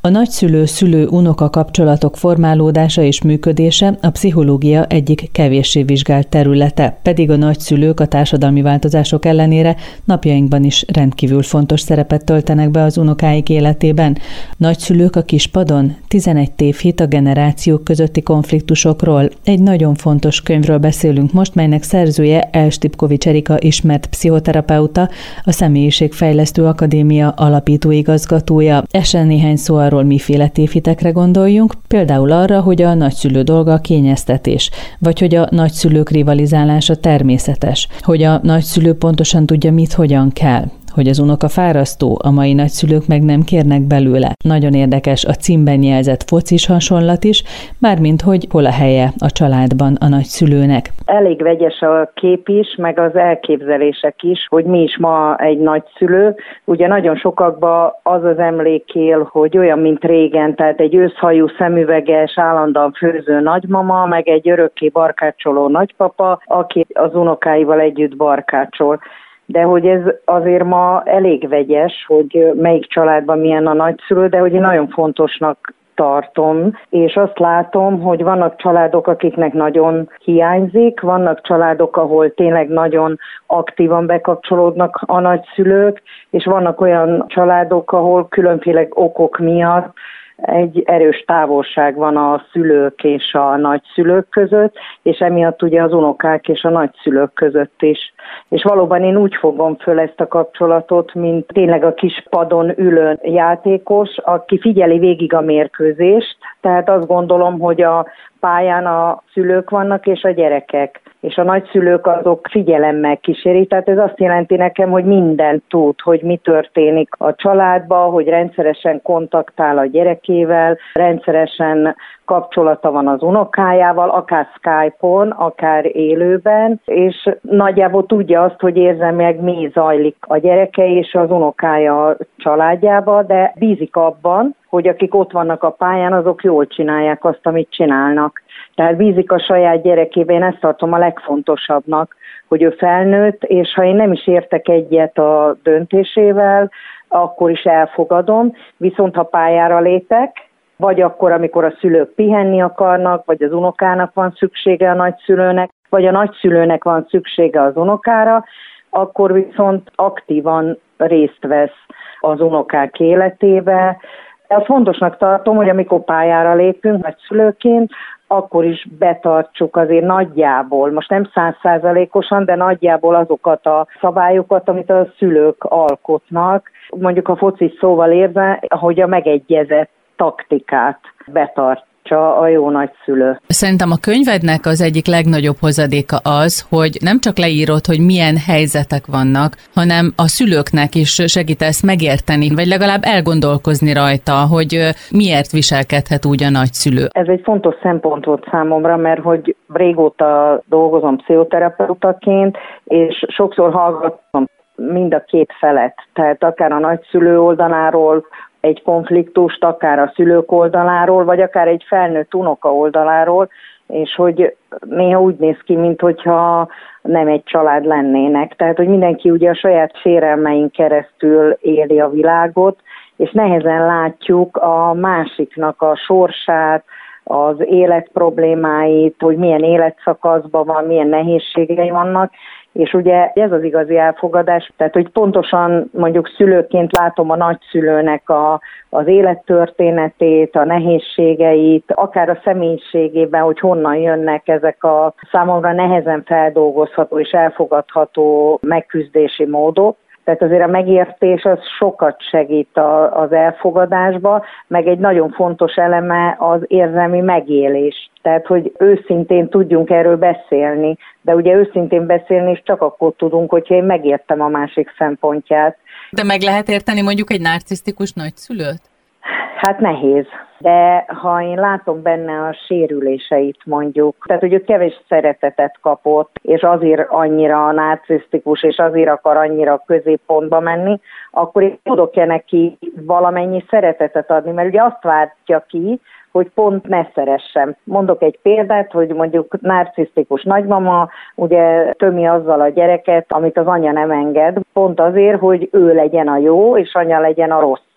A nagyszülő-szülő-unoka kapcsolatok formálódása és működése a pszichológia egyik kevéssé vizsgált területe, pedig a nagyszülők a társadalmi változások ellenére napjainkban is rendkívül fontos szerepet töltenek be az unokáik életében. Nagyszülők a kispadon, 11 tévhit a generációk közötti konfliktusokról. Egy nagyon fontos könyvről beszélünk most, melynek szerzője Elstipkovics Erika ismert pszichoterapeuta, a Személyiségfejlesztő Akadémia alapító igazgatója. Essen néhány szó arról, miféle tévhitekre gondoljunk, például arra, hogy a nagyszülő dolga a kényeztetés, vagy hogy a nagyszülők rivalizálása természetes, hogy a nagyszülő pontosan tudja, mit hogyan kell, hogy az unoka fárasztó, a mai nagyszülők meg nem kérnek belőle. Nagyon érdekes a címben jelzett focis hasonlat is, mármint hogy hol a helye a családban a nagyszülőnek. Elég vegyes a kép is, meg az elképzelések is, hogy mi is ma egy nagyszülő. Ugye nagyon sokakban az az emlék él, hogy olyan, mint régen, tehát egy őszhajú, szemüveges, állandóan főző nagymama, meg egy örökké barkácsoló nagypapa, aki az unokáival együtt barkácsol. De hogy ez azért ma elég vegyes, hogy melyik családban milyen a nagyszülő, de hogy én nagyon fontosnak tartom, és azt látom, hogy vannak családok, akiknek nagyon hiányzik, vannak családok, ahol tényleg nagyon aktívan bekapcsolódnak a nagyszülők, és vannak olyan családok, ahol különféle okok miatt egy erős távolság van a szülők és a nagyszülők között, és emiatt ugye az unokák és a nagyszülők között is. És valóban én úgy fogom föl ezt a kapcsolatot, mint tényleg a kis padon ülő játékos, aki figyeli végig a mérkőzést, tehát azt gondolom, hogy a pályán a szülők vannak és a gyerekek, és a nagyszülők azok figyelemmel kísérik, tehát ez azt jelenti nekem, hogy mindent tud, hogy mi történik a családban, hogy rendszeresen kontaktál a gyerekével, rendszeresen kapcsolata van az unokájával, akár Skype-on, akár élőben, és nagyjából tudja azt, hogy érzelmileg mi zajlik a gyereke és az unokája családjába, de bízik abban, hogy akik ott vannak a pályán, azok jól csinálják azt, amit csinálnak. Tehát bízik a saját gyerekébe, én ezt tartom a legfontosabbnak, hogy ő felnőtt, és ha én nem is értek egyet a döntésével, akkor is elfogadom, viszont ha pályára lépek, vagy akkor, amikor a szülők pihenni akarnak, vagy az unokának van szüksége a nagyszülőnek, vagy a nagyszülőnek van szüksége az unokára, akkor viszont aktívan részt vesz az unokák életébe. Azt fontosnak tartom, hogy amikor pályára lépünk nagyszülőként, akkor is betartsuk azért nagyjából, most nem 100%-osan, de nagyjából azokat a szabályokat, amit a szülők alkotnak. Mondjuk a foci szóval érve, hogy a megegyezett taktikát betartsa a jó nagyszülő. Szerintem a könyvednek az egyik legnagyobb hozadéka az, hogy nem csak leírod, hogy milyen helyzetek vannak, hanem a szülőknek is segítesz megérteni, vagy legalább elgondolkozni rajta, hogy miért viselkedhet úgy a nagyszülő. Ez egy fontos szempont volt számomra, mert hogy régóta dolgozom pszichoterapeutaként, és sokszor hallgatom mind a két felet, tehát akár a nagyszülő oldaláról, egy konfliktust, akár a szülők oldaláról, vagy akár egy felnőtt unoka oldaláról, és hogy néha úgy néz ki, minthogyha nem egy család lennének. Tehát, hogy mindenki ugye a saját sérelmein keresztül éli a világot, és nehezen látjuk a másiknak a sorsát, az élet problémáit, hogy milyen életszakaszban van, milyen nehézségei vannak, és ugye ez az igazi elfogadás, tehát hogy pontosan mondjuk szülőként látom a nagyszülőnek az élettörténetét, a nehézségeit, akár a személyiségében, hogy honnan jönnek ezek a számomra nehezen feldolgozható és elfogadható megküzdési módok. Tehát azért a megértés az sokat segít az elfogadásba, meg egy nagyon fontos eleme az érzelmi megélés. Tehát, hogy őszintén tudjunk erről beszélni, de ugye őszintén beszélni is csak akkor tudunk, hogyha én megértem a másik szempontját. De meg lehet érteni mondjuk egy narcisztikus nagyszülőt? Hát nehéz. De ha én látom benne a sérüléseit mondjuk, tehát hogy ő kevés szeretetet kapott, és azért annyira narcisztikus, és azért akar annyira középpontba menni, akkor én tudok-e neki valamennyi szeretetet adni, mert ugye azt várja ki, hogy pont ne szeressem. Mondok egy példát, hogy mondjuk narcisztikus nagymama ugye tömi azzal a gyereket, amit az anya nem enged, pont azért, hogy ő legyen a jó, és anya legyen a rossz.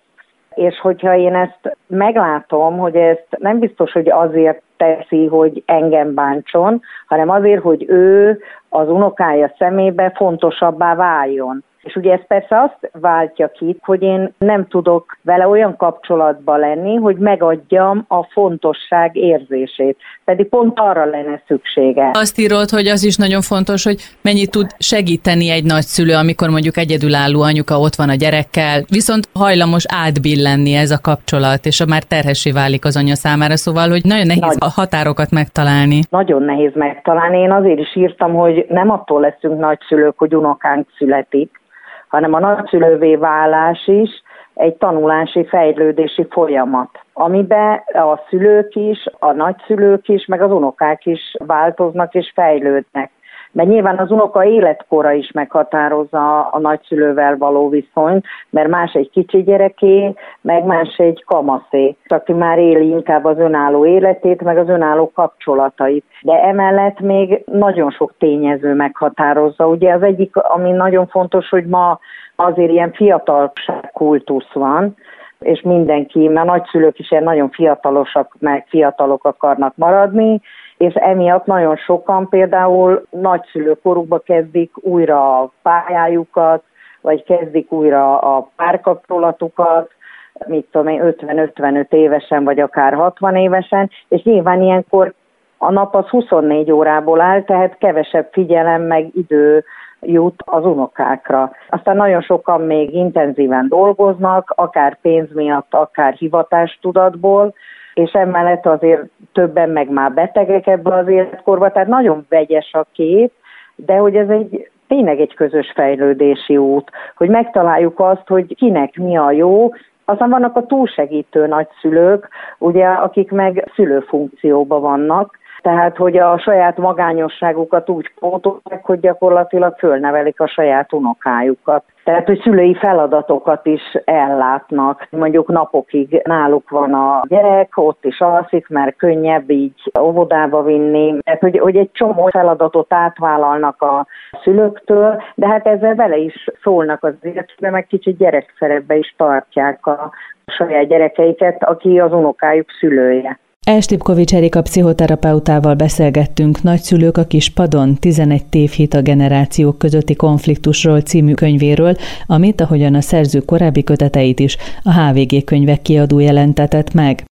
És hogyha én ezt meglátom, hogy ezt nem biztos, hogy azért teszi, hogy engem bántson, hanem azért, hogy ő az unokája szemébe fontosabbá váljon. És ugye ez persze azt váltja ki, hogy én nem tudok vele olyan kapcsolatban lenni, hogy megadjam a fontosság érzését. Pedig pont arra lenne szüksége. Azt írod, hogy az is nagyon fontos, hogy mennyit tud segíteni egy nagyszülő, amikor mondjuk egyedülálló anyuka ott van a gyerekkel, viszont hajlamos átbillenni ez a kapcsolat, és már terhessé válik az anya számára, szóval, hogy nagyon nehéz a határokat megtalálni. Nagyon nehéz megtalálni. Én azért is írtam, hogy nem attól leszünk nagyszülők, hogy unokánk születik, hanem a nagyszülővé válás is egy tanulási, fejlődési folyamat, amiben a szülők is, a nagyszülők is, meg az unokák is változnak és fejlődnek. Mert nyilván az unoka életkora is meghatározza a nagyszülővel való viszonyt, mert más egy kicsi gyereké, meg más egy kamaszé, aki már éli inkább az önálló életét, meg az önálló kapcsolatait. De emellett még nagyon sok tényező meghatározza. Ugye az egyik, ami nagyon fontos, hogy ma azért ilyen fiatalság kultusz van, és mindenki, mert a nagyszülők is ilyen nagyon fiatalosak, meg fiatalok akarnak maradni, és emiatt nagyon sokan például nagyszülőkorukba kezdik újra a pályájukat, vagy kezdik újra a párkapcsolatukat, 50-55 évesen, vagy akár 60 évesen, és nyilván ilyenkor a nap az 24 órából áll, tehát kevesebb figyelem meg idő jut az unokákra. Aztán nagyon sokan még intenzíven dolgoznak, akár pénz miatt, akár hivatástudatból, és emellett azért többen meg már betegek ebbe az életkorba, tehát nagyon vegyes a kép, de hogy ez tényleg egy közös fejlődési út, hogy megtaláljuk azt, hogy kinek mi a jó. Aztán vannak a túlsegítő nagyszülők, ugye, akik meg szülőfunkcióban vannak, tehát, hogy a saját magányosságukat úgy pótolják, hogy gyakorlatilag fölnevelik a saját unokájukat. Tehát, hogy szülői feladatokat is ellátnak. Mondjuk napokig náluk van a gyerek, ott is alszik, mert könnyebb így óvodába vinni. Tehát, hogy egy csomó feladatot átvállalnak a szülőktől, de hát ezzel vele is szólnak az életbe, meg kicsit gyerekszerepbe is tartják a saját gyerekeiket, aki az unokájuk szülője. Elstipkovics Erika pszichoterapeutával beszélgettünk Nagyszülők a Kispadon, 11 tévhit a generációk közötti konfliktusról című könyvéről, amit, ahogyan a szerző korábbi köteteit is, a HVG Könyvek kiadó jelentetett meg.